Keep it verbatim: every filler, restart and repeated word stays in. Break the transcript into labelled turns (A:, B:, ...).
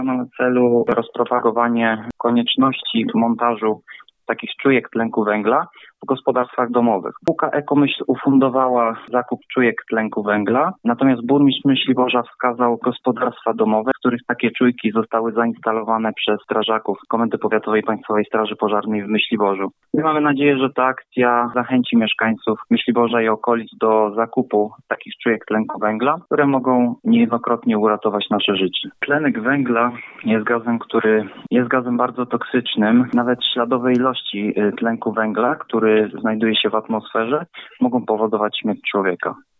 A: Ma na celu rozpropagowanie konieczności montażu takich czujek tlenku węgla w gospodarstwach domowych. Spółka Ekomyśl ufundowała zakup czujek tlenku węgla, natomiast burmistrz Myśliborza wskazał gospodarstwa domowe, w których takie czujki zostały zainstalowane przez strażaków Komendy Powiatowej Państwowej Straży Pożarnej w Myśliborzu. My mamy nadzieję, że ta akcja zachęci mieszkańców Myśliborza i okolic do zakupu takich czujek tlenku węgla, które mogą niejednokrotnie uratować nasze życie. Tlenek węgla jest gazem, który jest gazem bardzo toksycznym. Nawet śladowe ilości tlenku węgla, który znajduje się w atmosferze, mogą powodować śmierć człowieka.